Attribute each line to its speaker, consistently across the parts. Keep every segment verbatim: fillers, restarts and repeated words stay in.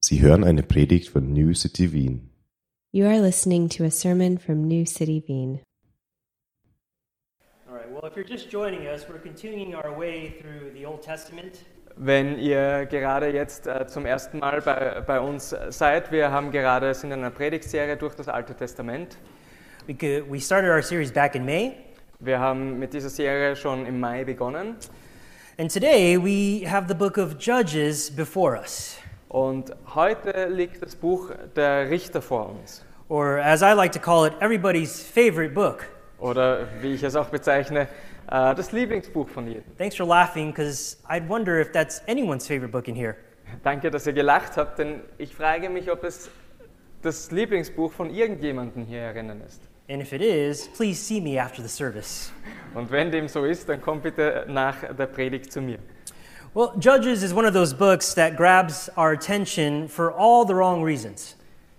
Speaker 1: Sie hören eine Predigt von New City Wien.
Speaker 2: You are listening to a sermon from New City Wien.
Speaker 3: All right, well, if you're just joining us, we're continuing our way through the Old Testament.
Speaker 4: Wenn ihr gerade jetzt äh, zum ersten Mal bei, bei uns seid, wir haben gerade sind in einer Predigtserie durch das Alte Testament.
Speaker 3: We, could, we started our series back in May,
Speaker 4: Wir haben mit dieser Serie schon im Mai begonnen
Speaker 3: and today we have the book of Judges before us.
Speaker 4: und heute liegt das Buch der Richter vor uns.
Speaker 3: Or as I like to call it, everybody's favorite book.
Speaker 4: Oder wie ich es auch bezeichne, äh, das Lieblingsbuch von jedem.
Speaker 3: Thanks for laughing, because I'd wonder if that's anyone's favorite book in here.
Speaker 4: Danke, dass ihr gelacht habt, denn ich frage mich, ob es das Lieblingsbuch von irgendjemandem hier herinnen ist.
Speaker 3: And if it is, please see me after the service.
Speaker 4: Und wenn dem so ist, dann kommt bitte nach der Predigt zu mir.
Speaker 3: Well, Judges is one of those books that grabs our attention for all the wrong reasons.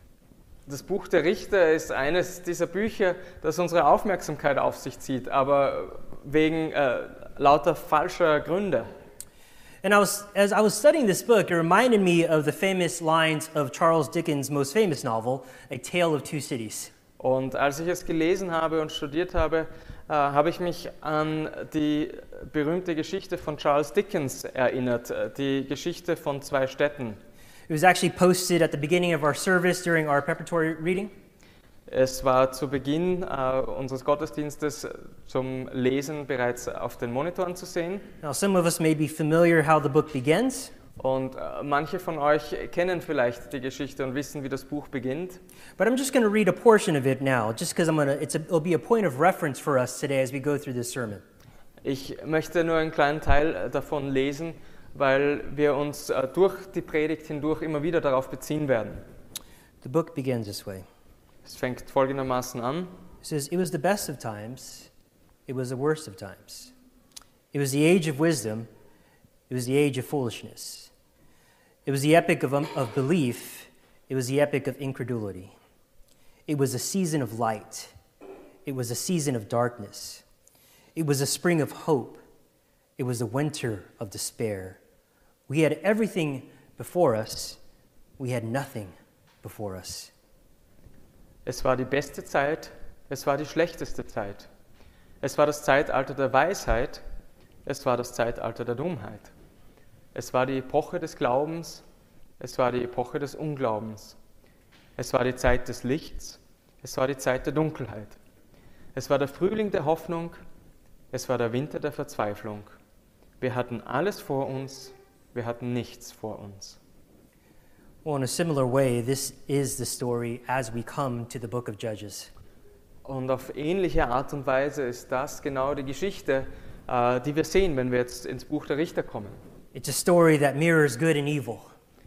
Speaker 4: Das Buch der Richter ist eines dieser Bücher, das unsere Aufmerksamkeit auf sich zieht, aber wegen äh, lauter falscher Gründe.
Speaker 3: And I was, as I was studying this book, it reminded me of the famous lines of Charles Dickens' most famous novel, A Tale of Two Cities.
Speaker 4: Und als ich es gelesen habe und studiert habe, äh, habe ich mich an die berühmte Geschichte von Charles Dickens erinnert, äh, die Geschichte von zwei Städten.
Speaker 3: It was actually posted at the beginning of our service during our preparatory reading.
Speaker 4: Es war zu Beginn äh, unseres Gottesdienstes zum Lesen bereits auf den Monitoren zu sehen.
Speaker 3: Now, some of us may be familiar how the book begins,
Speaker 4: Und äh, manche von euch kennen vielleicht die Geschichte und wissen, wie das Buch beginnt.
Speaker 3: but I'm just going to read a portion of it now, just because I'm going to. It's a, it'll be a point of reference for us today as we go through this sermon.
Speaker 4: Ich möchte nur einen kleinen Teil davon lesen, weil wir uns äh, durch die Predigt hindurch immer wieder darauf beziehen werden.
Speaker 3: The book begins this way.
Speaker 4: Es fängt folgendermaßen an.
Speaker 3: It says, "It was the best of times, it was the worst of times. It was the age of wisdom, it was the age of foolishness. It was the epoch of, um, of belief, it was the epoch of incredulity. It was a season of light, it was a season of darkness. It was a spring of hope, it was a winter of despair. We had everything before us, we had nothing before us."
Speaker 4: Es war die beste Zeit, es war die schlechteste Zeit. Es war das Zeitalter der Weisheit, es war das Zeitalter der Dummheit. Es war die Epoche des Glaubens, es war die Epoche des Unglaubens. Es war die Zeit des Lichts, es war die Zeit der Dunkelheit. Es war der Frühling der Hoffnung, es war der Winter der Verzweiflung. Wir hatten alles vor uns, wir hatten nichts vor uns.
Speaker 3: Well, in a similar way, this is the story as we come to the book of Judges.
Speaker 4: Und auf ähnliche Art und Weise ist das genau die Geschichte, äh, die wir sehen, wenn wir jetzt ins Buch der Richter kommen.
Speaker 3: It's a story that mirrors good and evil.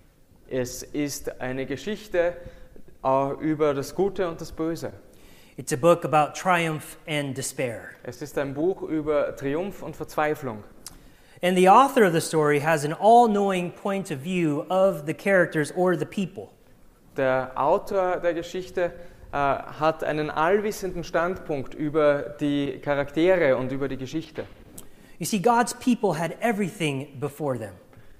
Speaker 4: Es ist eine Geschichte äh, über das Gute und das Böse.
Speaker 3: It's a book about triumph and despair.
Speaker 4: Es ist ein Buch über Triumph und Verzweiflung.
Speaker 3: And the author of the story has an all-knowing point of view of the characters or the people.
Speaker 4: Der Autor der Geschichte äh, hat einen allwissenden Standpunkt über die Charaktere und über die Geschichte.
Speaker 3: You see, God's people had everything before them.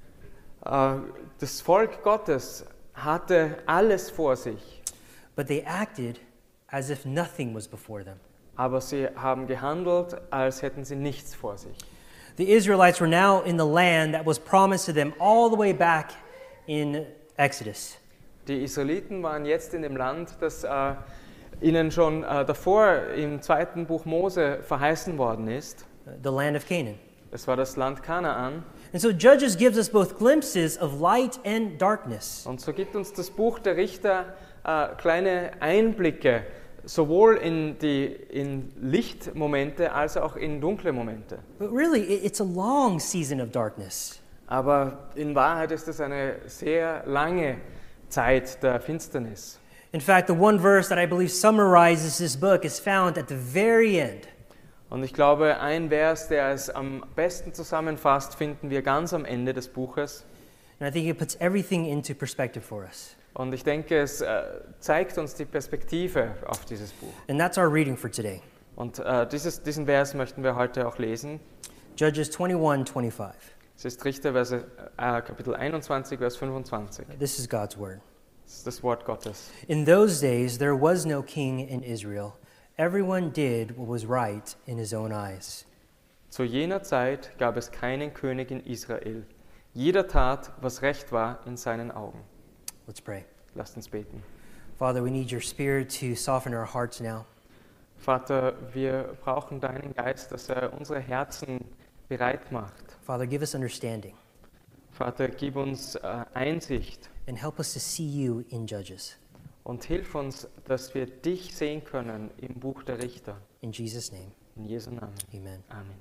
Speaker 4: Äh, das Volk Gottes hatte alles vor sich,
Speaker 3: But they acted as if nothing was before them.
Speaker 4: aber sie haben gehandelt, als hätten sie nichts vor sich.
Speaker 3: The Israelites were now in the land that was promised to them all the way back in Exodus.
Speaker 4: Die Israeliten waren jetzt in dem Land, das äh, ihnen schon äh, davor im zweiten Buch Mose verheißen worden ist.
Speaker 3: The land of Canaan.
Speaker 4: Es war das Land Kanaan.
Speaker 3: And so Judges gives us both glimpses of light and darkness.
Speaker 4: Und so gibt uns das Buch der Richter äh, kleine Einblicke, sowohl in die in Lichtmomente als auch in dunkle Momente.
Speaker 3: But really, it- it's a long season of darkness.
Speaker 4: Aber in Wahrheit ist es eine sehr lange Zeit der Finsternis.
Speaker 3: In fact, the one verse that I believe summarizes this book is found at the very end.
Speaker 4: Und ich glaube, ein Vers, der es am besten zusammenfasst, finden wir ganz am Ende des Buches.
Speaker 3: And I think it puts everything into perspective for us.
Speaker 4: Und ich denke, es äh, zeigt uns die Perspektive auf dieses Buch.
Speaker 3: And that's our reading for today.
Speaker 4: Und äh, dieses, diesen Vers möchten wir heute auch lesen.
Speaker 3: Judges twenty-one twenty-five.
Speaker 4: Es ist Richter, Verse, äh, Kapitel einundzwanzig, Vers fünfundzwanzig.
Speaker 3: This is God's word.
Speaker 4: Das ist das Wort Gottes.
Speaker 3: In those days there was no king in Israel. Everyone did what was right in his own eyes.
Speaker 4: Zu jener Zeit gab es keinen König in Israel. Jeder tat, was recht war in seinen Augen.
Speaker 3: Let's pray.
Speaker 4: Lasst uns beten.
Speaker 3: Father, we need your spirit to soften our hearts now.
Speaker 4: Vater, wir brauchen deinen Geist, dass er unsere Herzen bereit macht.
Speaker 3: Father, give us understanding
Speaker 4: Vater, gib uns äh, Einsicht
Speaker 3: and help us to see you in Judges.
Speaker 4: und hilf uns, dass wir dich sehen können im Buch der Richter.
Speaker 3: In Jesus' name,
Speaker 4: In Jesu Namen.
Speaker 3: amen.
Speaker 4: Amen.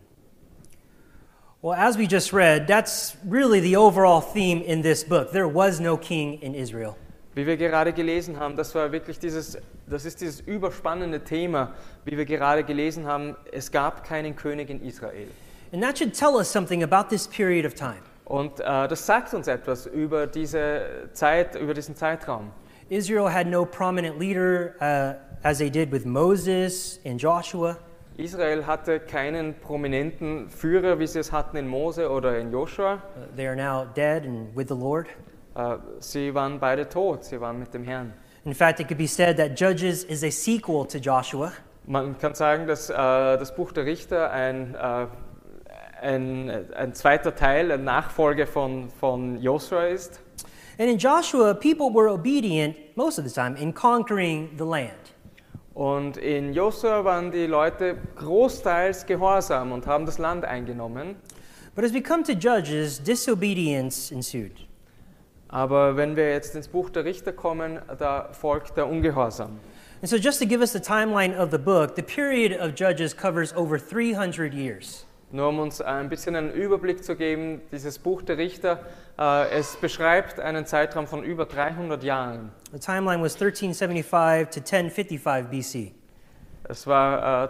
Speaker 3: Well, as we just read, that's really the overall theme in this book. There was no king in Israel.
Speaker 4: Wie wir gerade gelesen haben, das war wirklich dieses, das ist dieses überspannende Thema, wie wir gerade gelesen haben, es gab keinen König in Israel.
Speaker 3: And that should tell us something about this period of time.
Speaker 4: Und äh, das sagt uns etwas über diese Zeit, über diesen Zeitraum.
Speaker 3: Israel had no prominent leader uh, as they did with Moses and Joshua.
Speaker 4: Israel hatte keinen prominenten Führer, wie sie es hatten in Mose oder in Joshua.
Speaker 3: Uh, they are now dead and with the Lord.
Speaker 4: Äh, sie waren beide tot, sie waren mit dem Herrn.
Speaker 3: In fact, it could be said that Judges is a sequel to Joshua.
Speaker 4: Man kann sagen, dass äh, das Buch der Richter ein, äh, ein, ein zweiter Teil, eine Nachfolge von, von Joshua ist.
Speaker 3: And in Joshua, people were obedient most of the time in conquering the land.
Speaker 4: Und in Josua waren die Leute großteils gehorsam und haben das Land eingenommen.
Speaker 3: But as we come to Judges, disobedience ensued.
Speaker 4: Aber wenn wir jetzt ins Buch der Richter kommen, da folgt der Ungehorsam.
Speaker 3: And so just to give us the timeline of the book, the period of Judges covers over three hundred years.
Speaker 4: Nur um uns ein bisschen einen Überblick zu geben, dieses Buch der Richter, äh, es beschreibt einen Zeitraum von über dreihundert Jahren.
Speaker 3: The timeline was thirteen seventy-five to ten fifty-five B C.
Speaker 4: Es war äh,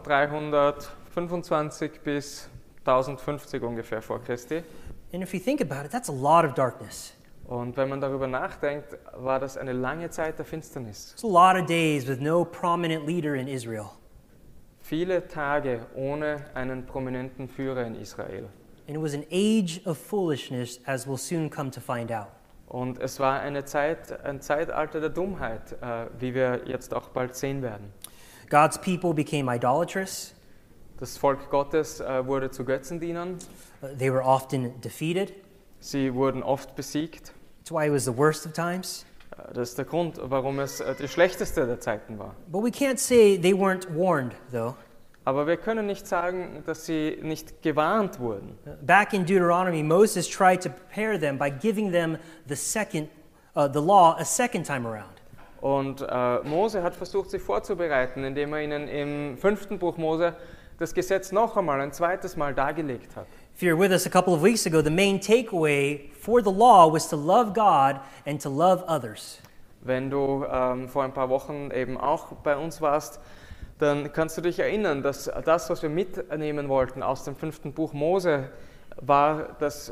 Speaker 4: dreizehnhundertfünfundzwanzig bis tausendfünfzig ungefähr vor Christi.
Speaker 3: And if you think about it, that's a lot of darkness.
Speaker 4: Und wenn man darüber nachdenkt, war das eine lange Zeit der Finsternis.
Speaker 3: It's a lot of days with no prominent leader in Israel.
Speaker 4: Viele Tage ohne einen prominenten Führer in Israel.
Speaker 3: And it was an age of foolishness, as we'll soon come to find out.
Speaker 4: Und es war eine Zeit, ein Zeitalter der Dummheit, äh, wie wir jetzt auch bald sehen werden.
Speaker 3: God's people became idolatrous.
Speaker 4: Das Volk Gottes äh, wurde zu Götzendienern.
Speaker 3: Uh, They were often defeated.
Speaker 4: Sie wurden oft besiegt.
Speaker 3: That's why it was the worst of times.
Speaker 4: Äh, Das ist der Grund, warum es äh, die schlechteste der Zeiten war.
Speaker 3: But we can't say they weren't warned, though.
Speaker 4: Aber wir können nicht sagen, dass sie nicht gewarnt wurden.
Speaker 3: Uh, Back in Deuteronomy, Moses tried to prepare them by giving them the second, uh, the law a second time around.
Speaker 4: Und äh, Mose hat versucht, sie vorzubereiten, indem er ihnen im fünften Buch Mose das Gesetz noch einmal, ein zweites Mal dargelegt hat.
Speaker 3: If you were with us a couple of weeks ago, the main takeaway for the law was to love God and to love others.
Speaker 4: Wenn du ähm, vor ein paar Wochen eben auch bei uns warst, dann kannst du dich erinnern, dass das, was wir mitnehmen wollten aus dem fünften Buch Mose, war, dass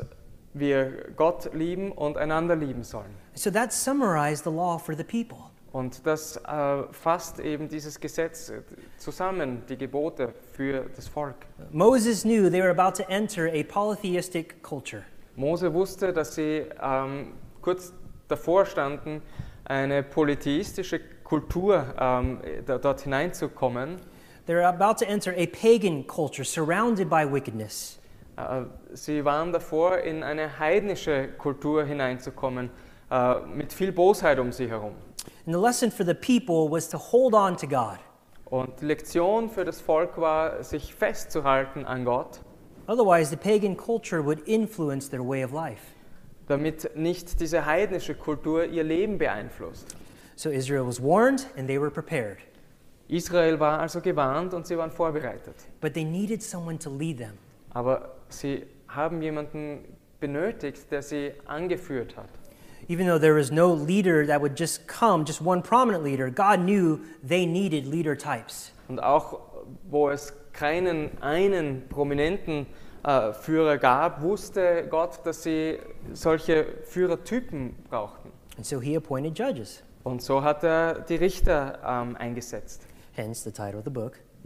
Speaker 4: wir Gott lieben und einander lieben sollen.
Speaker 3: So that summarized the law for the people.
Speaker 4: Und das äh, fasst eben dieses Gesetz zusammen, die Gebote für das Volk.
Speaker 3: Moses knew they were about to enter a polytheistic culture.
Speaker 4: Mose wusste, dass sie ähm, kurz davor standen, eine polytheistische Kultur ähm, da, dort hineinzukommen.
Speaker 3: They're about to enter a pagan culture surrounded by wickedness.
Speaker 4: Äh, sie waren davor, in eine heidnische Kultur hineinzukommen, äh, mit viel Bosheit um sie herum.
Speaker 3: And the lesson for the people was to hold on to God.
Speaker 4: Und die Lektion für das Volk war, sich festzuhalten an Gott,
Speaker 3: Otherwise, the pagan culture would influence their way of life.
Speaker 4: damit nicht diese heidnische Kultur ihr Leben beeinflusst.
Speaker 3: So Israel was warned and they were prepared.
Speaker 4: Israel war also gewarnt und sie waren vorbereitet.
Speaker 3: But they needed someone to lead them.
Speaker 4: Aber sie haben jemanden benötigt, der sie angeführt hat.
Speaker 3: Even though there was no leader that would just come, just one prominent leader, God knew they needed leader types.
Speaker 4: Und auch wo es keinen einen prominenten äh, Führer gab, wusste Gott, dass sie solche Führertypen brauchten.
Speaker 3: And so he appointed judges.
Speaker 4: Und so hat er die Richter ähm, eingesetzt.
Speaker 3: Hence the title of the book,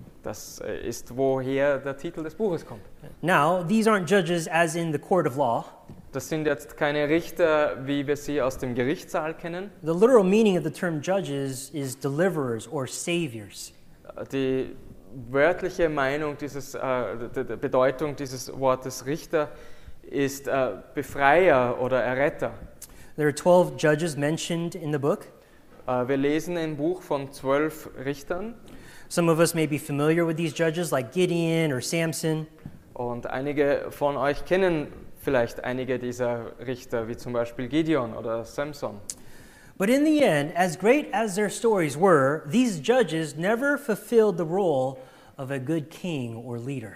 Speaker 4: Das äh, ist, woher der Titel des Buches kommt.
Speaker 3: Now, these aren't judges as in the court of law.
Speaker 4: Das sind jetzt keine Richter, wie wir sie aus dem Gerichtssaal kennen.
Speaker 3: The literal meaning of the term judges is deliverers or saviors.
Speaker 4: Die wörtliche Meinung dieses, äh, die, die Bedeutung dieses Wortes Richter ist äh, Befreier oder Erretter.
Speaker 3: There are twelve judges mentioned in the book.
Speaker 4: Äh, wir lesen ein Buch von zwölf Richtern.
Speaker 3: Some of us may be familiar with these judges like Gideon or Samson.
Speaker 4: Und einige von euch kennen vielleicht einige dieser Richter, wie zum Beispiel Gideon oder Samson.
Speaker 3: But in the end, as great as their stories were, these judges never fulfilled the role of a good king or leader.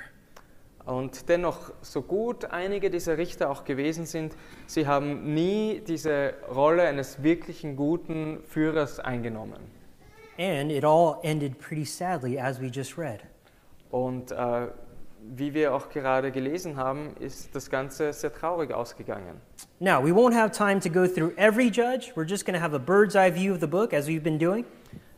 Speaker 4: Und dennoch, so gut einige dieser Richter auch gewesen sind, sie haben nie diese Rolle eines wirklichen guten Führers eingenommen.
Speaker 3: And it all ended pretty sadly, as we just read.
Speaker 4: Und äh, wie wir auch gerade gelesen haben, ist das Ganze sehr traurig ausgegangen.
Speaker 3: Now, we won't have time to go through every judge. We're just going to have a bird's eye view of the book, as we've been doing.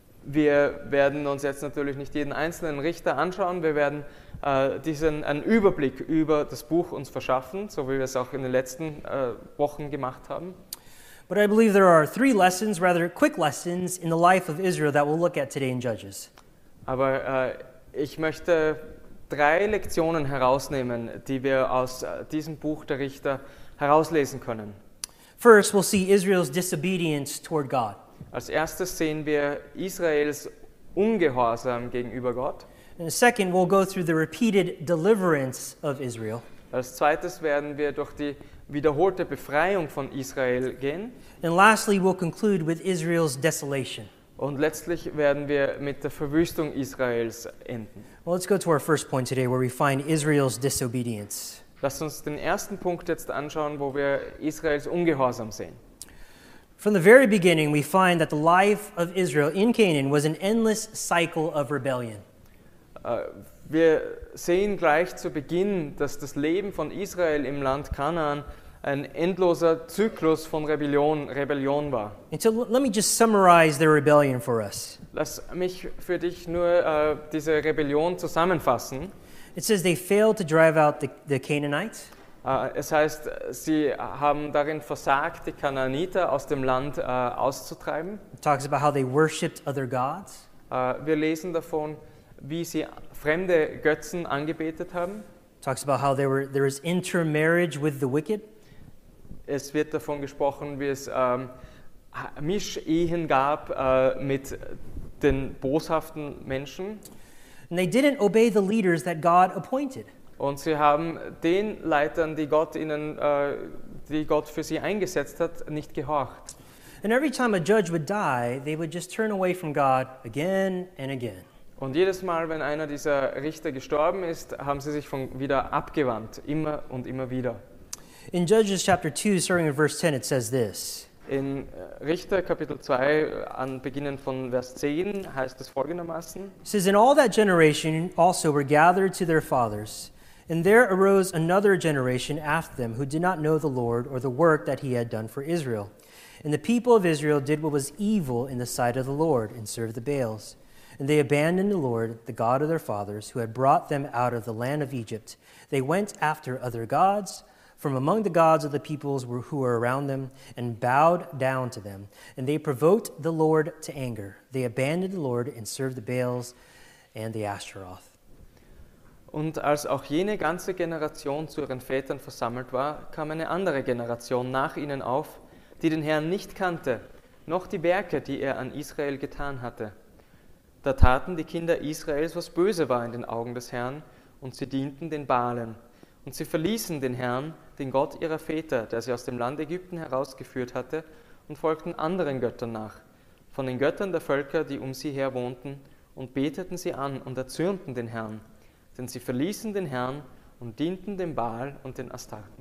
Speaker 4: Wir werden uns jetzt natürlich nicht jeden einzelnen Richter anschauen. Wir werden äh, diesen einen Überblick über das Buch uns verschaffen, so wie wir es auch in den letzten äh, Wochen gemacht haben.
Speaker 3: But I believe there are three lessons, rather quick lessons, in the life of Israel that we'll look at today in Judges.
Speaker 4: Aber äh, ich möchte drei Lektionen herausnehmen, die wir aus äh, diesem Buch der Richter herauslesen können.
Speaker 3: First, we'll see Israel's disobedience toward God.
Speaker 4: Als erstes sehen wir Israels Ungehorsam gegenüber Gott.
Speaker 3: And second, we'll go through the repeated deliverance of Israel.
Speaker 4: Als zweites werden wir durch die wiederholte Befreiung von Israel gehen.
Speaker 3: And lastly, we'll conclude with Israel's desolation.
Speaker 4: Und letztlich werden wir mit der Verwüstung Israels enden.
Speaker 3: Well, let's go to our first point today, where we find Israel's disobedience.
Speaker 4: Lasst uns den ersten Punkt jetzt anschauen, wo wir Israels Ungehorsam sehen.
Speaker 3: From the very beginning, we find that the life of Israel in Canaan was an endless cycle of rebellion.
Speaker 4: Wir sehen gleich zu Beginn, dass das Leben von Israel im Land Kanaan ein endloser Zyklus von Rebellion, Rebellion war.
Speaker 3: And so let me just summarize their rebellion for us.
Speaker 4: Lass mich für dich nur äh, diese Rebellion zusammenfassen.
Speaker 3: It says they failed to drive out the, the Canaanites.
Speaker 4: Äh, es heißt, sie haben darin versagt, die Kanaaniter aus dem Land äh, auszutreiben.
Speaker 3: It talks about how they worshipped other gods.
Speaker 4: Äh, wir lesen davon, wie sie fremde Götzen angebetet haben.
Speaker 3: It talks about how there, were, there was intermarriage with the wicked.
Speaker 4: Es wird davon gesprochen, wie es ähm, Mischehen gab äh, mit den boshaften Menschen.
Speaker 3: And they didn't obey the leaders that God appointed.
Speaker 4: Und sie haben den Leitern, die Gott ihnen, äh, die Gott für sie eingesetzt hat, nicht gehorcht.
Speaker 3: And every time a judge would die, they would just turn away from God again and again.
Speaker 4: Und jedes Mal, wenn einer dieser Richter gestorben ist, haben sie sich von wieder abgewandt, immer und immer wieder.
Speaker 3: In Judges chapter two, starting in verse ten, it says this.
Speaker 4: In Richter Kapitel zwei, an beginnen von Vers zehn, heißt es folgendermaßen:
Speaker 3: It says, "And all that generation also were gathered to their fathers, and there arose another generation after them who did not know the Lord or the work that he had done for Israel. And the people of Israel did what was evil in the sight of the Lord and served the Baals. And they abandoned the Lord, the God of their fathers, who had brought them out of the land of Egypt. They went after other gods from among the gods of the peoples who were around them, and bowed down to them. And they provoked the Lord to anger. They abandoned the Lord and served the Baals and the Ashtaroth."
Speaker 4: Und als auch jene ganze Generation zu ihren Vätern versammelt war, kam eine andere Generation nach ihnen auf, die den Herrn nicht kannte, noch die Werke, die er an Israel getan hatte. Da taten die Kinder Israels, was böse war in den Augen des Herrn, und sie dienten den Baalen. Und sie verließen den Herrn, den Gott ihrer Väter, der sie aus dem Land Ägypten herausgeführt hatte, und folgten anderen Göttern nach, von den Göttern der Völker, die um sie her wohnten, und beteten sie an und erzürnten den Herrn. Denn sie verließen den Herrn und dienten dem Baal und den Astarten.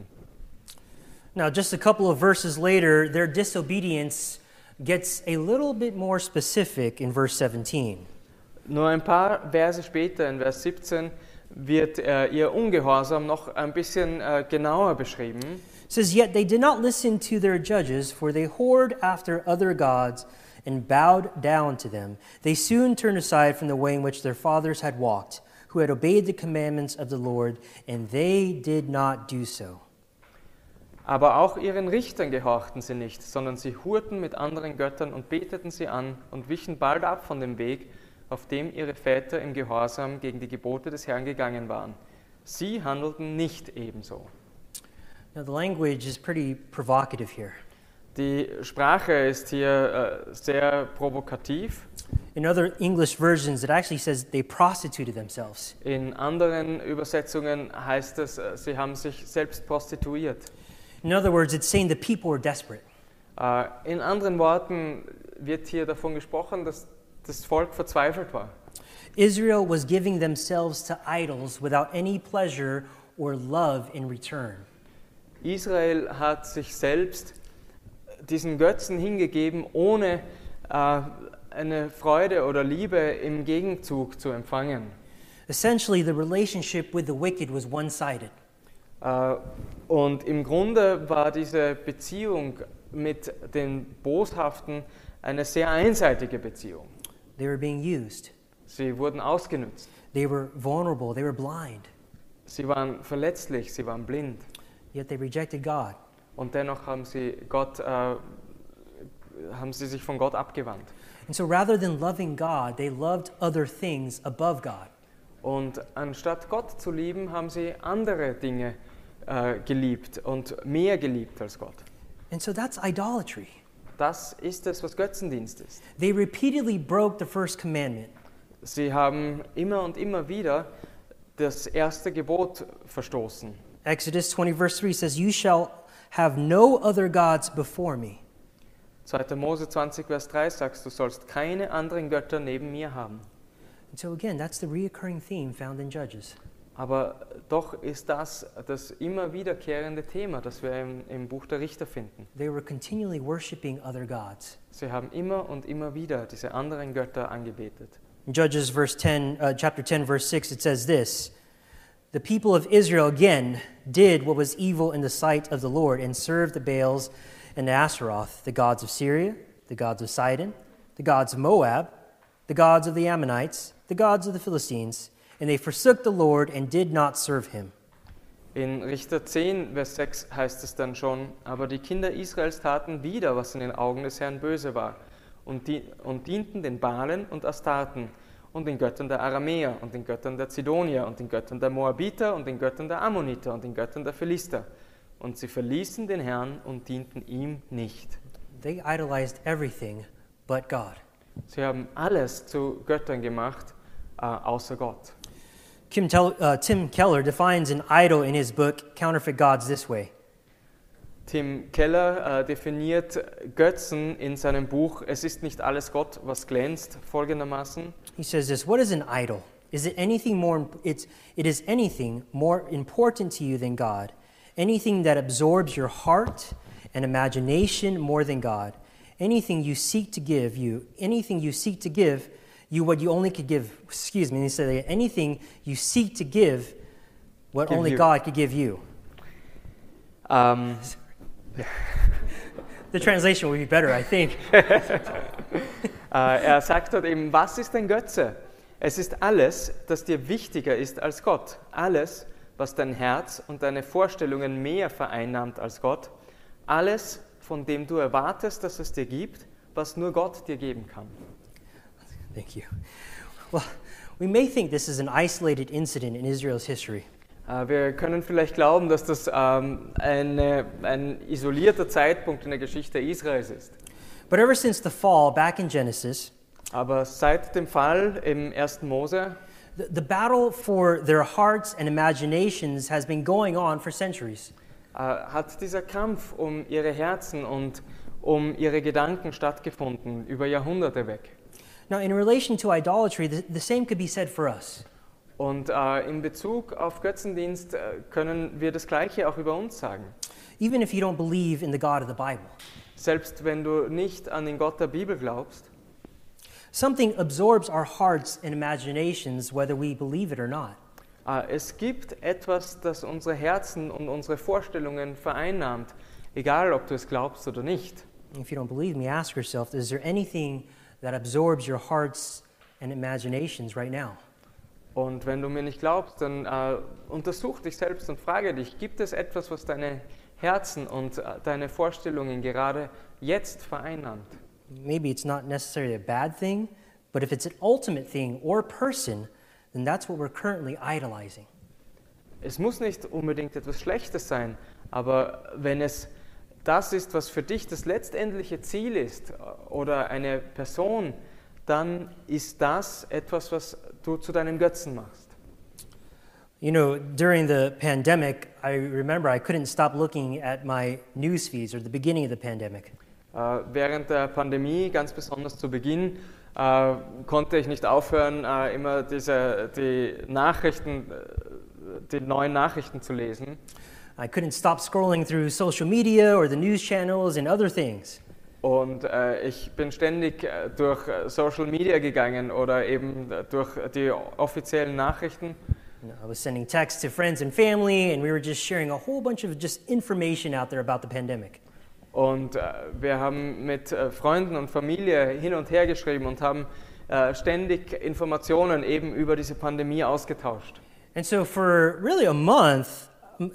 Speaker 3: Now, just a couple of verses later, their disobedience gets a little bit more specific in verse seventeen.
Speaker 4: Nur ein paar Verse später, in Vers siebzehn, wird äh, ihr Ungehorsam noch ein bisschen äh, genauer beschrieben.
Speaker 3: It says, "Yet they did not listen to their judges, for they whored after other gods and bowed down to them. They soon turned aside from the way in which their fathers had walked, who had obeyed the commandments of the Lord, and they did not do so."
Speaker 4: Aber auch ihren Richtern gehorchten sie nicht, sondern sie hurten mit anderen Göttern und beteten sie an und wichen bald ab von dem Weg, auf dem ihre Väter im Gehorsam gegen die Gebote des Herrn gegangen waren. Sie handelten nicht ebenso.
Speaker 3: Now, the language is pretty provocative here.
Speaker 4: Die Sprache ist hier äh, sehr provokativ.
Speaker 3: In other English versions, it actually says they prostituted themselves.
Speaker 4: In anderen Übersetzungen heißt es, äh, sie haben sich selbst prostituiert.
Speaker 3: In other words, it's saying the people were desperate.
Speaker 4: Äh, in anderen Worten wird hier davon gesprochen, dass das Volk verzweifelt war.
Speaker 3: Israel was giving themselves to idols without any pleasure or love in return.
Speaker 4: Israel hat sich selbst diesen Götzen hingegeben, ohne äh, eine Freude oder Liebe im Gegenzug zu empfangen.
Speaker 3: Essentially, the relationship with the wicked was one-sided.
Speaker 4: Äh, und im Grunde war diese Beziehung mit den Boshaften eine sehr einseitige Beziehung.
Speaker 3: They were being used.
Speaker 4: Sie wurden ausgenutzt.
Speaker 3: They were vulnerable. They were blind.
Speaker 4: Sie waren verletzlich, sie waren blind.
Speaker 3: Yet they rejected God.
Speaker 4: Und dennoch haben sie, Gott, äh, haben sie sich von Gott abgewandt.
Speaker 3: And so rather than loving God, they loved other things above God.
Speaker 4: Und anstatt Gott zu lieben, haben sie andere Dinge äh, geliebt und mehr geliebt als Gott.
Speaker 3: And so that's idolatry.
Speaker 4: Das ist es, was Götzendienst ist.
Speaker 3: They repeatedly broke the first commandment.
Speaker 4: Sie haben immer und immer wieder das erste Gebot verstoßen.
Speaker 3: Exodus twenty verse three says, "You shall have no other gods before me."
Speaker 4: zweiter Mose zwanzig, Vers drei sagt, du sollst keine anderen Götter neben mir haben.
Speaker 3: And so again, that's the reoccurring theme found in Judges.
Speaker 4: Aber doch ist das das immer wiederkehrende Thema, das wir im, im Buch der Richter finden.
Speaker 3: They were continually worshiping other gods.
Speaker 4: Sie haben immer und immer wieder diese anderen Götter angebetet.
Speaker 3: In Judges verse ten, uh, chapter ten, verse six, it says this, "The people of Israel again did what was evil in the sight of the Lord and served the Baals and the Asheroth, the gods of Syria, the gods of Sidon, the gods of Moab, the gods of the Ammonites, the gods of the Philistines, and they forsook the Lord and did not serve him."
Speaker 4: In Richter zehn, Vers sechs heißt es dann schon, aber die Kinder Israels taten wieder, was in den Augen des Herrn böse war, und, die, und dienten den Baalen und Astarten und den Göttern der Aramäer und den Göttern der Zidonier und den Göttern der Moabiter und den Göttern der Ammoniter und den Göttern der Philister. Und sie verließen den Herrn und dienten ihm nicht.
Speaker 3: They idolized everything but God.
Speaker 4: Sie haben alles zu Göttern gemacht, äh, außer Gott.
Speaker 3: Kim Tel- uh, Tim Keller defines an idol in his book, Counterfeit Gods, this way.
Speaker 4: Tim Keller äh, definiert Götzen in seinem Buch Es ist nicht alles Gott, was glänzt, folgendermaßen.
Speaker 3: He says this, "What is an idol? Is it anything more it's it is anything more important to you than God? Anything that absorbs your heart and imagination more than God? Anything you seek to give you, anything you seek to give you what you only could give, excuse me, he said anything you seek to give what
Speaker 4: Give
Speaker 3: only
Speaker 4: you.
Speaker 3: God could give you."
Speaker 4: Ähm,
Speaker 3: The translation would be better, I think.
Speaker 4: äh, er sagt dort eben, was ist ein Götze? Es ist alles, das dir wichtiger ist als Gott. Alles, was dein Herz und deine Vorstellungen mehr vereinnahmt als Gott. Alles, von dem du erwartest, dass es dir gibt, was nur Gott dir geben kann.
Speaker 3: Thank you. Well, we may think this is an isolated incident in Israel's history.
Speaker 4: Äh, wir können vielleicht glauben, dass das ähm, eine, ein isolierter Zeitpunkt in der Geschichte Israels ist.
Speaker 3: But ever since the fall, back in Genesis,
Speaker 4: Aber seit dem Fall im ersten Mose,
Speaker 3: the, the battle for their hearts and imaginations has been going on for centuries.
Speaker 4: äh, hat dieser Kampf um ihre Herzen und um ihre Gedanken stattgefunden, über Jahrhunderte weg.
Speaker 3: Now, in relation to idolatry, the, the same could be said for us.
Speaker 4: Und äh, in Bezug auf Götzendienst äh, können wir das Gleiche auch über uns sagen.
Speaker 3: Even if you don't believe in the God of the Bible,
Speaker 4: Selbst wenn du nicht an den Gott der Bibel glaubst,
Speaker 3: something absorbs our hearts and imaginations whether we believe it or not.
Speaker 4: Äh, Es gibt etwas, das unsere Herzen und unsere Vorstellungen vereinnahmt, egal ob du es glaubst oder nicht.
Speaker 3: If you don't believe me, ask yourself, is there anything that absorbs your hearts and imaginations right now?
Speaker 4: Und wenn du mir nicht glaubst, dann äh, untersuch dich selbst und frage dich, gibt es etwas, was deine Herzen und äh, deine Vorstellungen gerade jetzt vereinnahmt?
Speaker 3: Maybe it's not necessarily a bad thing, but if it's an ultimate thing or person, then that's what we're currently idolizing.
Speaker 4: Es muss nicht unbedingt etwas Schlechtes sein, aber wenn es das ist, was für dich das letztendliche Ziel ist oder eine Person, dann ist das etwas, was du zu deinem Götzen machst.
Speaker 3: You know, during the pandemic, I remember I couldn't stop looking at my news feeds, or the beginning of the pandemic.
Speaker 4: Äh, während der Pandemie, ganz besonders zu Beginn, äh, konnte ich nicht aufhören, äh, immer diese, die Nachrichten, äh, die neuen Nachrichten zu lesen.
Speaker 3: I couldn't stop scrolling through social media or the news channels and other things.
Speaker 4: Und äh, ich bin ständig äh, durch äh, Social Media gegangen oder eben äh, durch die offiziellen Nachrichten.
Speaker 3: You know, I was sending texts to friends and family, and we were just sharing a whole bunch of just information out there about the pandemic.
Speaker 4: Und äh, wir haben mit äh, Freunden und Familie hin und her geschrieben und haben äh, ständig Informationen eben über diese Pandemie ausgetauscht.
Speaker 3: And so for really a month,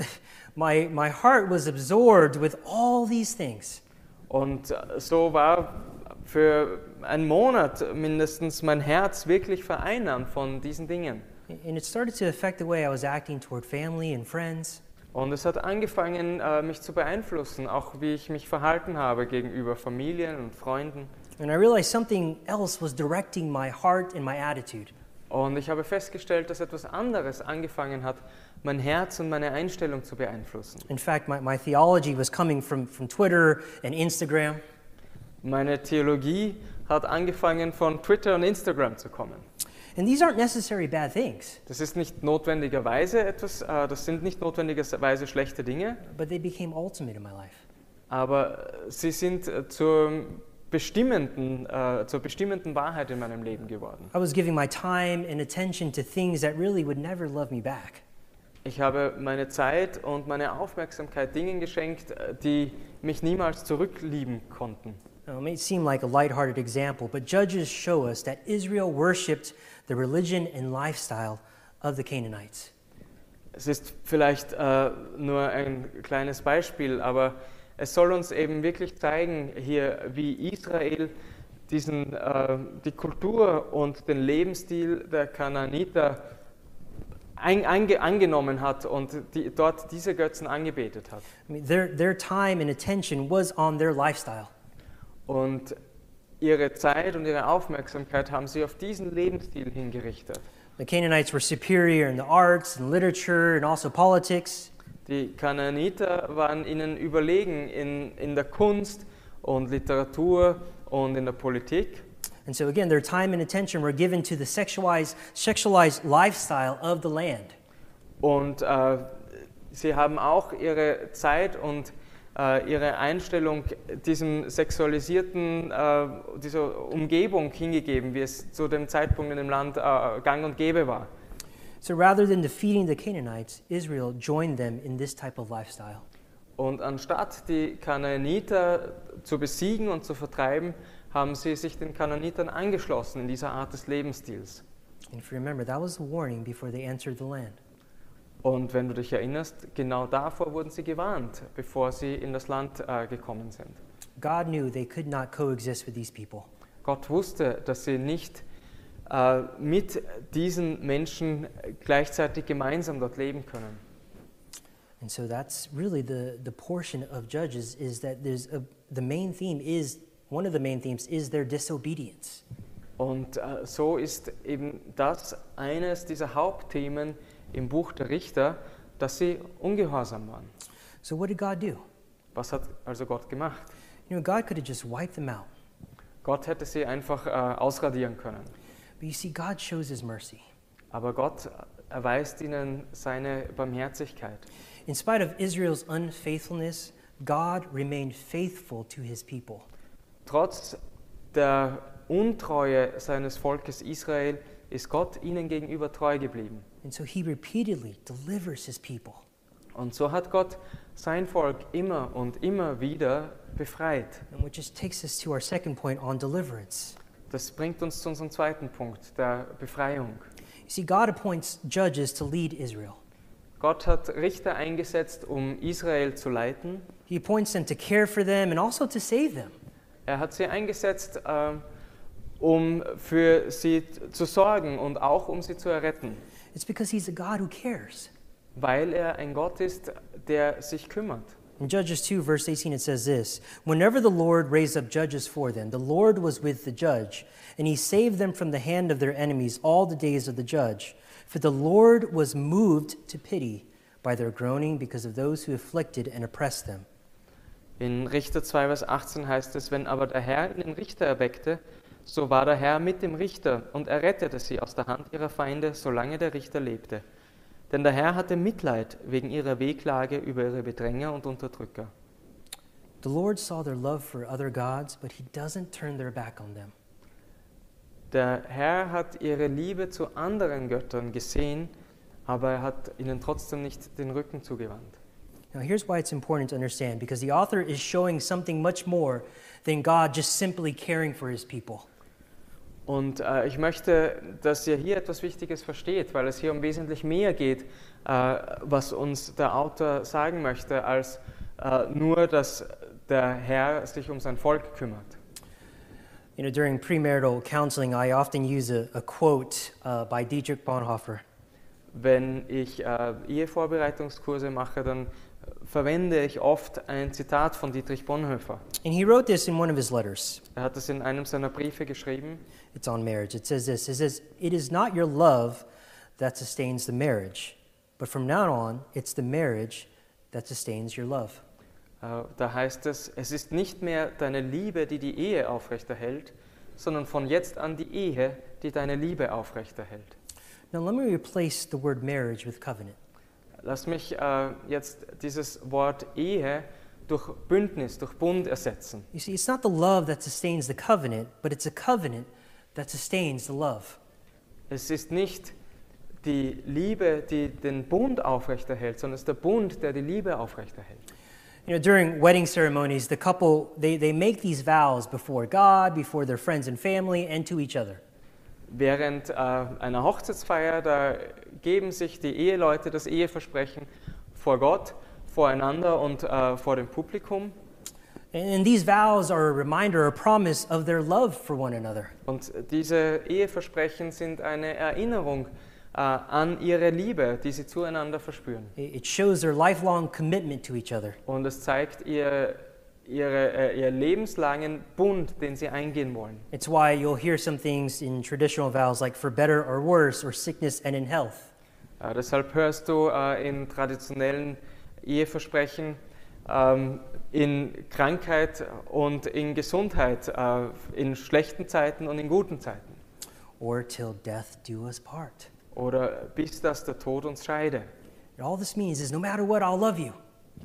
Speaker 3: my, my heart was absorbed with all these things.
Speaker 4: Und äh, so war für einen Monat mindestens mein Herz wirklich vereinnahmt von diesen Dingen.
Speaker 3: And it started to affect the way I was acting toward family and friends.
Speaker 4: Und es hat angefangen, äh, mich zu beeinflussen, auch wie ich mich verhalten habe gegenüber Familien und Freunden.
Speaker 3: And I realized something else was directing my heart and my attitude.
Speaker 4: Und ich habe festgestellt, dass etwas anderes angefangen hat, mein Herz und meine Einstellung zu beeinflussen.
Speaker 3: In fact, my, my theology was coming from, from Twitter and Instagram.
Speaker 4: Meine Theologie hat angefangen, von Twitter und Instagram zu kommen.
Speaker 3: And these aren't necessarily bad things,
Speaker 4: Das ist nicht notwendigerweise etwas, äh, das sind nicht notwendigerweise schlechte Dinge,
Speaker 3: but they became ultimate in my life.
Speaker 4: aber sie sind äh, zur bestimmenden, äh, zur bestimmenden Wahrheit in meinem Leben geworden.
Speaker 3: I was giving my time and attention to things that really would never love me back.
Speaker 4: Ich habe meine Zeit und meine Aufmerksamkeit Dingen geschenkt, äh, die mich niemals zurücklieben konnten.
Speaker 3: Now, it may seem like a lighthearted example, but Judges show us that Israel worshipped the religion and lifestyle of the Canaanites.
Speaker 4: Es ist vielleicht äh, nur ein kleines Beispiel, aber es soll uns eben wirklich zeigen hier, wie Israel diesen, äh, die Kultur und den Lebensstil der Kanaaniter ein, einge, angenommen hat und die, dort diese Götzen angebetet hat.
Speaker 3: I mean, their, their time and attention was on their lifestyle.
Speaker 4: Und ihre Zeit und ihre Aufmerksamkeit haben sie auf diesen Lebensstil hingerichtet.
Speaker 3: The Canaanites were superior in the arts and literature and also politics.
Speaker 4: Die Kanaaniter waren ihnen überlegen in, in der Kunst und Literatur und in der Politik.
Speaker 3: And so again, their time and attention were given to the sexualized, sexualized lifestyle of the land.
Speaker 4: Und äh, sie haben auch ihre Zeit und äh, ihre Einstellung diesem sexualisierten, äh, dieser Umgebung hingegeben, wie es zu dem Zeitpunkt in dem Land äh, gang und gäbe war.
Speaker 3: So rather than defeating the Canaanites, Israel joined them in this type of lifestyle.
Speaker 4: Und anstatt die Kanaaniter zu besiegen und zu vertreiben, haben sie sich den Kanaanitern angeschlossen in dieser Art des Lebensstils.
Speaker 3: And if you remember, that was the warning before they entered the land.
Speaker 4: Und wenn du dich erinnerst, genau davor wurden sie gewarnt, bevor sie in das Land äh, gekommen sind.
Speaker 3: God knew they could not coexist with these people.
Speaker 4: Gott wusste, dass sie nicht äh, mit diesen Menschen gleichzeitig gemeinsam dort leben können.
Speaker 3: And so that's really the, the portion of Judges is that there's a, the main theme is, one of the main themes is their disobedience.
Speaker 4: Und äh, so ist eben das eines dieser Hauptthemen im Buch der Richter, dass sie ungehorsam waren.
Speaker 3: So what did God do?
Speaker 4: Was hat also Gott gemacht?
Speaker 3: You know, God could have just wiped them out.
Speaker 4: Gott hätte sie einfach äh, ausradieren können.
Speaker 3: But you see, God shows his mercy.
Speaker 4: Aber Gott erweist ihnen seine Barmherzigkeit.
Speaker 3: In spite of Israel's unfaithfulness, God remained faithful to his people.
Speaker 4: Trotz der Untreue seines Volkes Israel ist Gott ihnen gegenüber treu geblieben.
Speaker 3: And so he repeatedly delivers his people.
Speaker 4: Und so hat Gott sein Volk immer und immer wieder befreit.
Speaker 3: And which just takes us to our second point on deliverance.
Speaker 4: Das bringt uns zu unserem zweiten Punkt, der Befreiung.
Speaker 3: You see, God appoints judges to lead Israel.
Speaker 4: Gott hat Richter eingesetzt, um Israel zu leiten.
Speaker 3: He appoints them to care for them and also to save them.
Speaker 4: Er hat sie eingesetzt, äh, um für sie zu sorgen und auch um sie zu erretten,
Speaker 3: It's because he's a God who cares.
Speaker 4: weil er ein Gott ist, der sich kümmert.
Speaker 3: In Judges two, verse eighteen, it says this: Whenever the Lord raised up judges for them, the Lord was with the judge, and he saved them from the hand of their enemies all the days of the judge. For the Lord was moved to pity by their groaning because of those who afflicted and oppressed them.
Speaker 4: In Richter zwei, Vers achtzehn heißt es, wenn aber der Herr den Richter erweckte, so war der Herr mit dem Richter und er rettete sie aus der Hand ihrer Feinde, solange der Richter lebte. Denn der Herr hatte Mitleid wegen ihrer Wehklage über ihre Bedränger und Unterdrücker.
Speaker 3: The Lord saw their love for other gods, but he doesn't turn their back on them.
Speaker 4: Der Herr hat ihre Liebe zu anderen Göttern gesehen, aber er hat ihnen trotzdem nicht den Rücken zugewandt.
Speaker 3: Now, here's why it's important to understand, because the author is showing something much more than God just simply caring for his people.
Speaker 4: Und äh, ich möchte, dass ihr hier etwas Wichtiges versteht, weil es hier um wesentlich mehr geht, äh, was uns der Autor sagen möchte, als äh, nur, dass der Herr sich um sein Volk kümmert.
Speaker 3: You know, during premarital counseling, I often use a, a quote uh, by Dietrich Bonhoeffer.
Speaker 4: Wenn ich äh, Ehevorbereitungskurse mache, dann verwende ich oft ein Zitat von Dietrich Bonhoeffer.
Speaker 3: And he wrote this in one of his letters.
Speaker 4: Er hat es in einem seiner Briefe geschrieben.
Speaker 3: It's on marriage. It says this. It says, "It is not your love that sustains the marriage, but from now on, it's the marriage that sustains your love."
Speaker 4: Äh, da heißt es, es ist nicht mehr deine Liebe, die die Ehe aufrechterhält, sondern von jetzt an die Ehe, die deine Liebe aufrechterhält.
Speaker 3: Now, let me replace the word marriage with covenant.
Speaker 4: Lass mich äh, jetzt dieses Wort Ehe durch Bündnis, durch Bund ersetzen.
Speaker 3: You see, it's not the love that sustains the covenant, but it's a covenant that sustains the love.
Speaker 4: Es ist nicht die Liebe, die den Bund aufrechterhält, sondern es ist der Bund, der die Liebe aufrechterhält.
Speaker 3: You know, during wedding ceremonies, the couple, they, they make these vows before God, before their friends and family, and to each other.
Speaker 4: Während äh, einer Hochzeitsfeier, da geben sich die Eheleute das Eheversprechen vor Gott, voreinander und äh, vor dem Publikum.
Speaker 3: And these vows are a reminder, a promise of their love for one another.
Speaker 4: Und diese Eheversprechen sind eine Erinnerung äh, an ihre Liebe, die sie zueinander verspüren.
Speaker 3: It shows their lifelong commitment to each other.
Speaker 4: Und es zeigt ihr, ihre, äh, ihr lebenslangen Bund, den sie eingehen wollen.
Speaker 3: It's why you'll hear some things in traditional vows like for better or worse, or sickness and in health.
Speaker 4: Äh, deshalb hörst du äh, in traditionellen Eheversprechen ähm, in Krankheit und in Gesundheit, äh, in schlechten Zeiten und in guten Zeiten.
Speaker 3: Or till death do us part.
Speaker 4: Oder bis dass der Tod uns scheide.
Speaker 3: And all this means is no matter what, I'll love you.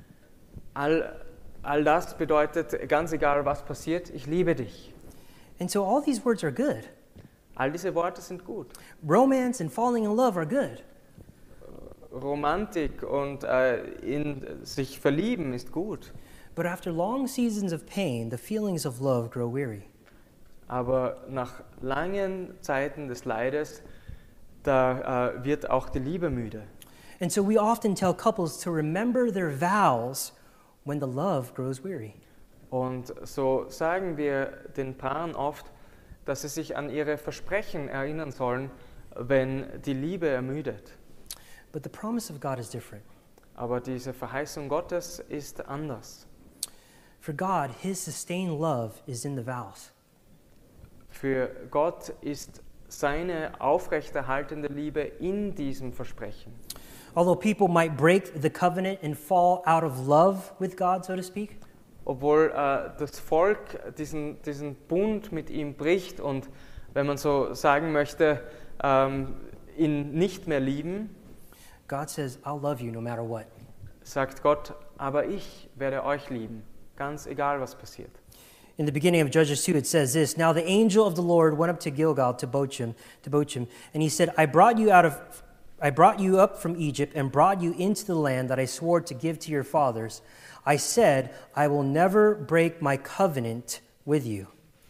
Speaker 4: All, all das bedeutet, ganz egal was passiert, ich liebe dich.
Speaker 3: And so all these words are good.
Speaker 4: All diese Worte sind gut.
Speaker 3: Romance and falling in love are good.
Speaker 4: Romantik und äh, in sich verlieben ist gut.
Speaker 3: But after long seasons of pain, the feelings of love grow weary.
Speaker 4: Aber nach langen Zeiten des Leides, da äh, wird auch die Liebe müde.
Speaker 3: And so we often tell couples to remember their vows when the love grows weary.
Speaker 4: Und so sagen wir den Paaren oft, dass sie sich an ihre Versprechen erinnern sollen, wenn die Liebe ermüdet.
Speaker 3: But the promise of God is different.
Speaker 4: Aber diese Verheißung Gottes ist anders.
Speaker 3: For God, his sustained love is in the vows.
Speaker 4: Für Gott ist seine aufrechterhaltende Liebe in diesem Versprechen.
Speaker 3: Although people might break the covenant and fall out of love with God, so to speak,
Speaker 4: Obwohl äh, das Volk diesen, diesen Bund mit ihm bricht und, wenn man so sagen möchte, ähm, ihn nicht mehr lieben,
Speaker 3: God says, I'll love you no matter what.
Speaker 4: sagt Gott, aber ich werde euch lieben, ganz egal was passiert.
Speaker 3: In the beginning of Judges two, it says this: Now the angel of the Lord went up to Gilgal to Bochim, to Bochim, and he said, I brought you out of I brought you up from Egypt and brought you into the land that I swore to give to your fathers. I said, I will never break my covenant with you.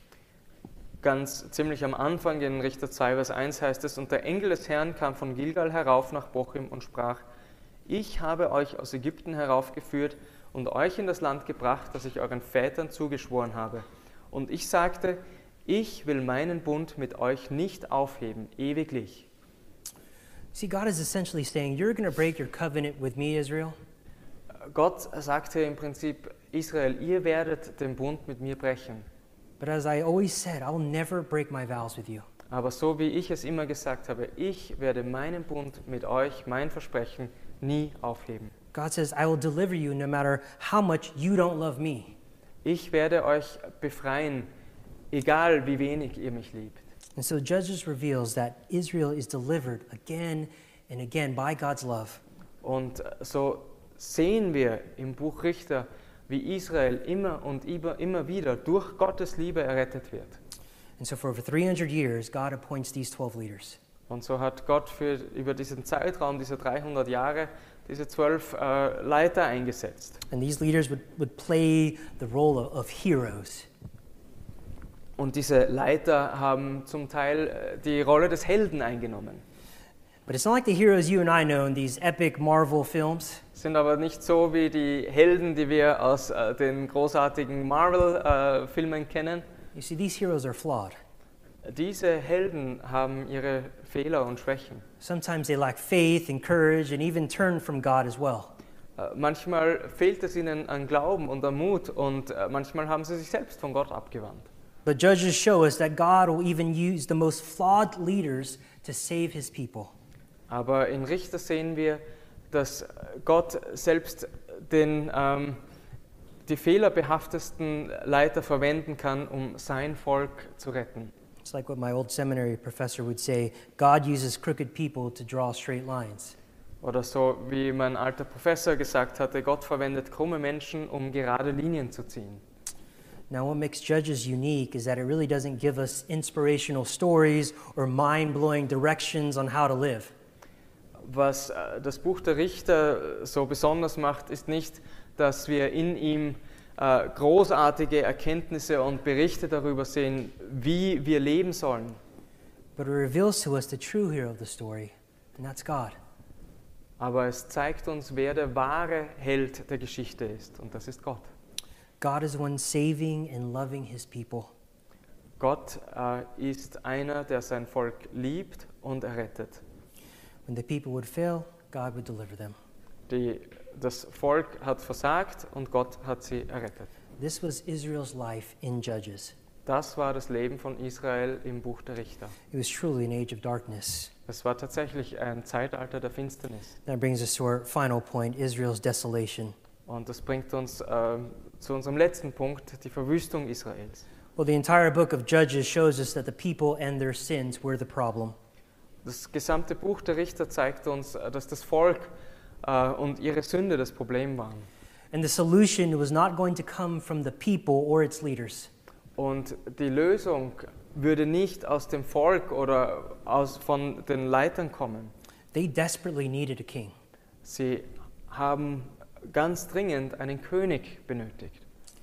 Speaker 4: Ganz ziemlich am Anfang in Richter zwei, Vers eins heißt es, und der Engel des Herrn kam von Gilgal herauf nach Bochim und sprach, ich habe euch aus Ägypten heraufgeführt und euch in das Land gebracht, das ich euren Vätern zugeschworen habe. Und ich sagte, ich will meinen Bund mit euch nicht aufheben, ewiglich.
Speaker 3: See, God is essentially saying, you're going to break your covenant with me, Israel.
Speaker 4: Gott sagte im Prinzip, Israel, ihr werdet den Bund mit mir brechen.
Speaker 3: But as I always said, I will never break my vows with you.
Speaker 4: Aber so wie ich es immer gesagt habe, ich werde meinen Bund mit euch, mein Versprechen, nie aufheben.
Speaker 3: God says, I will deliver you no matter how much you don't love me.
Speaker 4: Ich werde euch befreien, egal wie wenig ihr mich liebt.
Speaker 3: And so Judges reveals that Israel is delivered again and again by God's love.
Speaker 4: Und so sehen wir im Buch Richter, wie Israel immer und immer wieder durch Gottes Liebe errettet wird.
Speaker 3: And so for over three hundred years, God appoints these twelve leaders.
Speaker 4: Und so hat Gott für, über diesen Zeitraum, diese dreihundert Jahre, diese zwölf äh, Leiter eingesetzt.
Speaker 3: And these leaders would, would play the role of, of heroes.
Speaker 4: Und diese Leiter haben zum Teil äh, die Rolle des Helden eingenommen.
Speaker 3: But it's not like the heroes you and I know in these epic Marvel films.
Speaker 4: Sind aber nicht so wie die Helden, die wir aus äh, den großartigen Marvel-Filmen äh, kennen.
Speaker 3: You see, these heroes are flawed.
Speaker 4: Diese Helden haben ihre Fehler und Schwächen.
Speaker 3: Sometimes they lack faith and courage and even turn from God as well.
Speaker 4: Äh, manchmal fehlt es ihnen an Glauben und an Mut und äh, manchmal haben sie sich selbst von Gott abgewandt.
Speaker 3: But Judges show us that God will even use the most flawed leaders to save his people.
Speaker 4: Aber in Richter sehen wir, dass Gott selbst den, ähm, die fehlerbehaftesten Leiter verwenden kann, um sein Volk zu retten.
Speaker 3: It's like what my old seminary professor would say, God uses crooked people to draw straight lines.
Speaker 4: Oder so wie mein alter Professor gesagt hatte, Gott verwendet krumme Menschen, um gerade Linien zu ziehen.
Speaker 3: Now what makes Judges unique is that it really doesn't give us inspirational stories or mind-blowing directions on how to live.
Speaker 4: Was das Buch der Richter so besonders macht, ist nicht, dass wir in ihm äh, großartige Erkenntnisse und Berichte darüber sehen, wie wir leben sollen.
Speaker 3: But it reveals to us the true hero of the story, and that's God.
Speaker 4: Aber es zeigt uns, wer der wahre Held der Geschichte ist, und das ist Gott.
Speaker 3: God is the one saving and loving his people.
Speaker 4: Gott äh, ist einer, der sein Volk liebt und errettet.
Speaker 3: When the people would fail, God would deliver them.
Speaker 4: Die, das Volk hat versagt und Gott hat sie errettet.
Speaker 3: This was Israel's life in Judges.
Speaker 4: Das war das Leben von Israel im Buch der Richter.
Speaker 3: It was truly an age of darkness.
Speaker 4: Es war tatsächlich ein Zeitalter der Finsternis.
Speaker 3: That brings us to our final point, Israel's desolation.
Speaker 4: Und das bringt uns äh, zu unserem letzten Punkt, die Verwüstung Israels.
Speaker 3: Well, the entire book of Judges shows us that the people and their sins were the problem.
Speaker 4: Das gesamte Buch der Richter zeigt uns, dass das Volk äh, und ihre Sünde das Problem waren.
Speaker 3: And the solution was not going to come from the people or its leaders.
Speaker 4: Und die Lösung würde nicht aus dem Volk oder aus, von den Leitern kommen.
Speaker 3: They desperately needed a king.
Speaker 4: Sie haben ganz dringend einen König benötigt.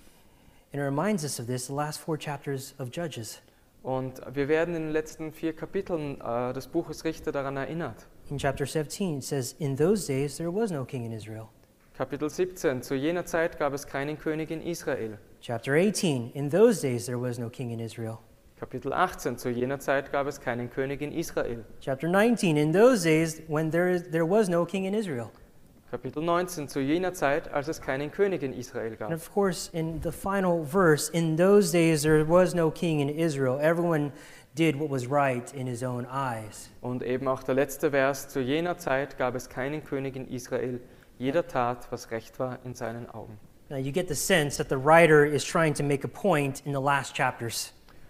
Speaker 3: And it reminds us of this, the last four chapters of Judges.
Speaker 4: Und wir werden in den letzten vier Kapiteln äh, des Buches Richter daran erinnert.
Speaker 3: In chapter seventeen, it says, in those days there was no king in Israel.
Speaker 4: Kapitel siebzehn, zu jener Zeit gab es keinen König in Israel.
Speaker 3: Chapter eighteen, in those days there was no king in Israel.
Speaker 4: Kapitel achtzehn, zu jener Zeit gab es keinen König in Israel.
Speaker 3: Chapter nineteen, in those days when there, is, there was no king in Israel.
Speaker 4: Kapitel neunzehn, zu jener Zeit, als es keinen König in Israel gab.
Speaker 3: And of course, in the final verse, in those days there was no king in Israel. Everyone did what was right in his own eyes.
Speaker 4: Und eben auch der letzte Vers, zu jener Zeit gab es keinen König in Israel. Jeder tat, was recht war in seinen Augen.
Speaker 3: Now you get the sense that the writer is trying to make a point in the last chapters.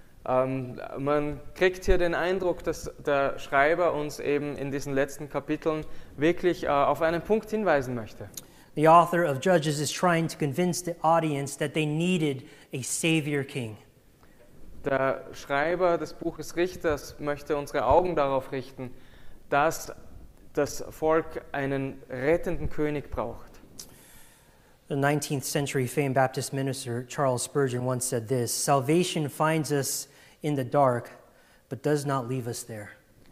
Speaker 4: Ähm, man kriegt hier den Eindruck, dass der Schreiber uns eben in diesen letzten Kapiteln wirklich äh, auf einen Punkt hinweisen möchte.
Speaker 3: The author of Judges is trying to convince the audience that they needed a savior king.
Speaker 4: Der Schreiber des Buches Richters möchte unsere Augen darauf richten, dass das Volk einen rettenden König braucht.
Speaker 3: The nineteenth century famed Baptist minister Charles Spurgeon once said this: "Salvation finds us in the dark, but does not leave us there."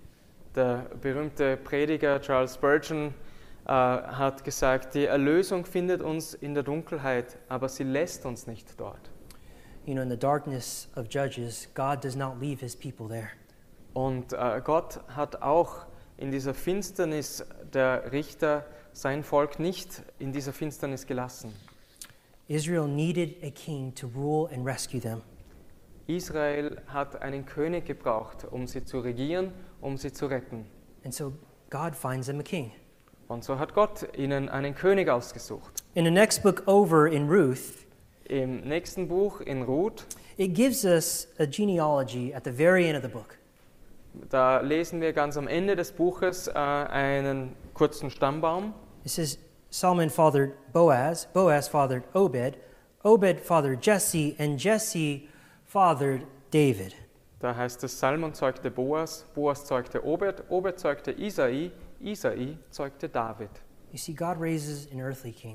Speaker 4: Der berühmte Prediger Charles Spurgeon äh, hat gesagt, die Erlösung findet uns in der Dunkelheit, aber sie lässt uns nicht dort.
Speaker 3: You know, in the darkness of Judges, God does not leave his people there.
Speaker 4: Und äh, Gott hat auch in dieser Finsternis der Richter sein Volk nicht in dieser Finsternis gelassen.
Speaker 3: Israel needed a king to rule and rescue them.
Speaker 4: Israel hat einen König gebraucht, um sie zu regieren, um sie zu retten.
Speaker 3: And so God finds them a king.
Speaker 4: Und so hat Gott ihnen einen König ausgesucht.
Speaker 3: In the next book over in Ruth,
Speaker 4: Im nächsten Buch in Ruth,
Speaker 3: it gives us a genealogy at the very end of the book.
Speaker 4: da lesen wir ganz am Ende des Buches äh, einen kurzen Stammbaum.
Speaker 3: It says Solomon fathered Boaz, Boaz fathered Obed, Obed fathered Jesse, and Jesse fathered David.
Speaker 4: Da heißt es, Salmon zeugte Boas, Boas zeugte Obed, Obed zeugte Isai, Isai zeugte David.
Speaker 3: You see, God raises an earthly king.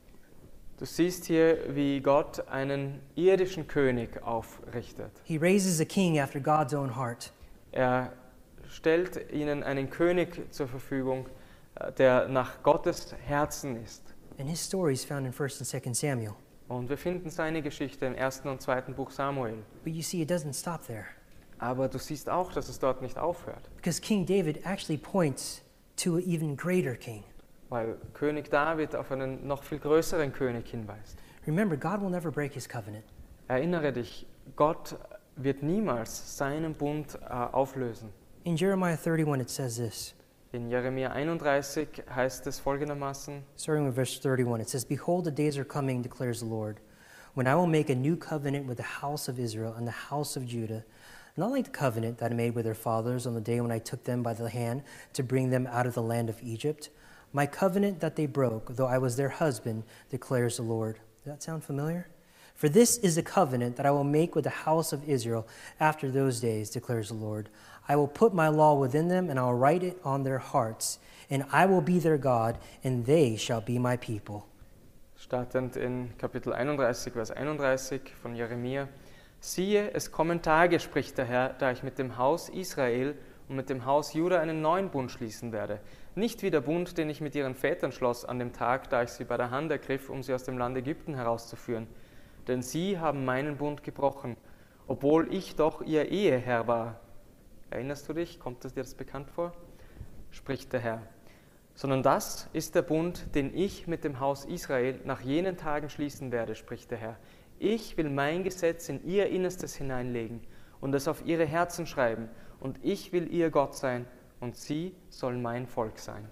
Speaker 4: Du siehst hier, wie Gott einen irdischen König aufrichtet.
Speaker 3: He raises a king after God's own heart.
Speaker 4: Er stellt ihnen einen König zur Verfügung, äh, der nach Gottes Herzen ist.
Speaker 3: And his story is found in First and Second Samuel.
Speaker 4: Und wir finden seine Geschichte im ersten und zweiten Buch Samuel.
Speaker 3: But you see, it doesn't stop there.
Speaker 4: Aber du siehst auch, dass es dort nicht aufhört.
Speaker 3: Because King David actually points to an even greater king.
Speaker 4: Weil König David auf einen noch viel größeren König hinweist.
Speaker 3: Remember, God will never break his covenant.
Speaker 4: Erinnere dich, Gott wird niemals seinen Bund äh, auflösen.
Speaker 3: In Jeremiah thirty-one, it says this,
Speaker 4: In Jeremia einunddreißig heißt es folgendermaßen,
Speaker 3: starting with verse thirty-one, it says, "Behold, the days are coming, declares the Lord, when I will make a new covenant with the house of Israel and the house of Judah, not like the covenant that I made with their fathers on the day when I took them by the hand to bring them out of the land of Egypt. My covenant that they broke, though I was their husband, declares the Lord." Does that sound familiar? "For this is the covenant that I will make with the house of Israel after those days, declares the Lord. I will put my law within them, and I will write it on their hearts, and I will be their God, and they shall be my people."
Speaker 4: startend in Kapitel einunddreißig, Vers einunddreißig von Jeremia. Siehe, es kommen Tage, spricht der Herr, da ich mit dem Haus Israel und mit dem Haus Juda einen neuen Bund schließen werde. Nicht wie der Bund, den ich mit ihren Vätern schloss an dem Tag, da ich sie bei der Hand ergriff, um sie aus dem Land Ägypten herauszuführen. Denn sie haben meinen Bund gebrochen, obwohl ich doch ihr Eheherr war. Erinnerst du dich? Kommt dir das bekannt vor? Spricht der Herr. Sondern das ist der Bund, den ich mit dem Haus Israel nach jenen Tagen schließen werde, spricht der Herr. Ich will mein Gesetz in ihr Innerstes hineinlegen und es auf ihre Herzen schreiben, und ich will ihr Gott sein, und sie sollen mein Volk sein.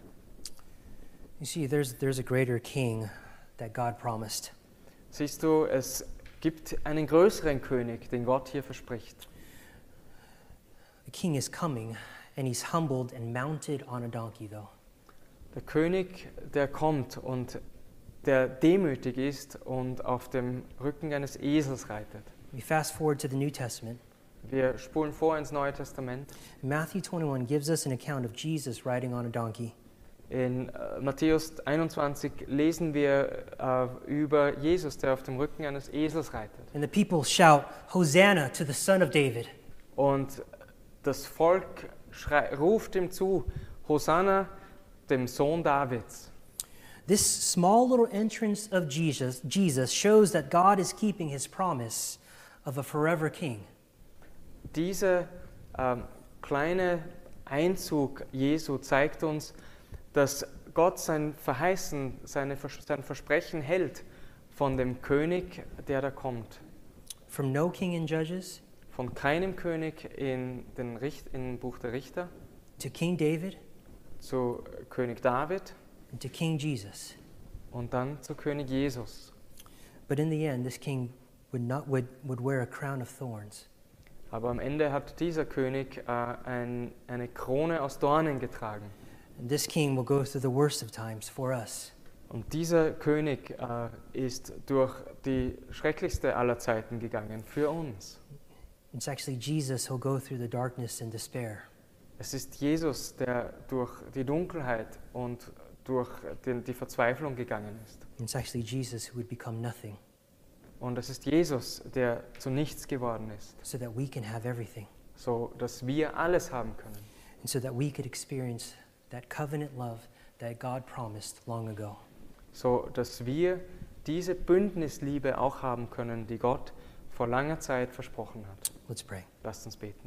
Speaker 3: You see, there's, there's a greater king that God promised.
Speaker 4: Siehst du, es gibt einen größeren König, den Gott hier verspricht.
Speaker 3: The king is coming, and he's humbled and mounted on a donkey, though.
Speaker 4: Der König, der kommt und der demütig ist und auf dem Rücken eines Esels reitet.
Speaker 3: We fast forward to the New Testament.
Speaker 4: Wir spulen vor ins Neue Testament.
Speaker 3: Matthew twenty-one gives us an account of Jesus riding on a donkey.
Speaker 4: In äh, Matthäus einundzwanzig lesen wir äh, über Jesus, der auf dem Rücken eines Esels reitet.
Speaker 3: And the people shout, "Hosanna to the Son of David."
Speaker 4: Und das Volk schrei- ruft ihm zu, Hosanna, dem Sohn Davids.
Speaker 3: This small little entrance of Jesus, Jesus shows that God is keeping his promise of a forever king.
Speaker 4: Dieser ähm, kleine Einzug Jesu zeigt uns, dass Gott sein Verheißen, seine, sein Versprechen hält von dem König, der da kommt.
Speaker 3: From no king in Judges
Speaker 4: Von keinem König in den Richt, im Buch der Richter
Speaker 3: to King David
Speaker 4: zu König David
Speaker 3: and to King Jesus.
Speaker 4: und dann zu König Jesus.
Speaker 3: But in the end, this king would not would, would wear a crown of thorns.
Speaker 4: Aber am Ende hat dieser König äh, ein, eine Krone aus Dornen getragen.
Speaker 3: And this king will go through the worst of times for us.
Speaker 4: Und dieser König äh, ist durch die schrecklichste aller Zeiten gegangen für uns.
Speaker 3: It's actually Jesus who'll go through the darkness and despair.
Speaker 4: Es ist Jesus, der durch die Dunkelheit und durch den, die Verzweiflung gegangen ist.
Speaker 3: It's actually Jesus who would become nothing
Speaker 4: Und es ist Jesus, der zu nichts geworden ist,
Speaker 3: so that we can have everything,
Speaker 4: so dass wir alles haben können.
Speaker 3: and so that we could experience that covenant love that God promised long ago.
Speaker 4: So dass wir diese Bündnisliebe auch haben können, die Gott vor langer Zeit versprochen hat.
Speaker 3: Let's pray.
Speaker 4: Lasst uns beten.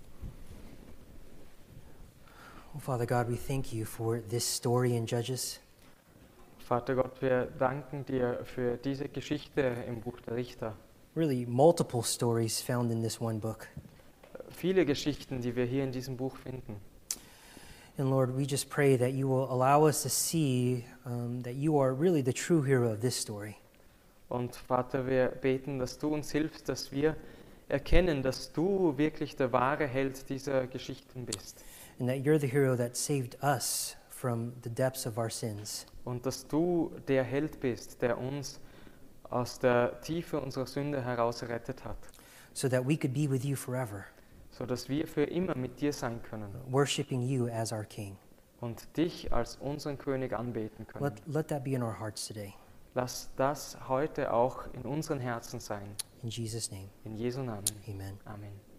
Speaker 3: Oh, Father God, we thank you for this story in Judges.
Speaker 4: Vater Gott, wir danken dir für diese Geschichte im Buch der Richter.
Speaker 3: Really, multiple stories found in this one book.
Speaker 4: Viele Geschichten, die wir hier in diesem Buch finden.
Speaker 3: And Lord, we just pray that you will allow us to see um, that you are really the true hero of this story.
Speaker 4: Und Vater, wir beten, dass du uns hilfst, dass wir erkennen, dass du wirklich der wahre Held dieser Geschichten bist.
Speaker 3: And that you're the hero that saved us from the depths of our sins.
Speaker 4: Und dass du der Held bist, der uns aus der Tiefe unserer Sünde heraus errettet hat,
Speaker 3: So that we could be with you forever,
Speaker 4: so dass wir für immer mit dir sein können
Speaker 3: worshiping you as our King.
Speaker 4: und dich als unseren König anbeten können.
Speaker 3: Let, let that be in our hearts today.
Speaker 4: Lass das heute auch in unseren Herzen sein.
Speaker 3: In Jesus' name,
Speaker 4: In Jesu Namen.
Speaker 3: amen.
Speaker 4: Amen.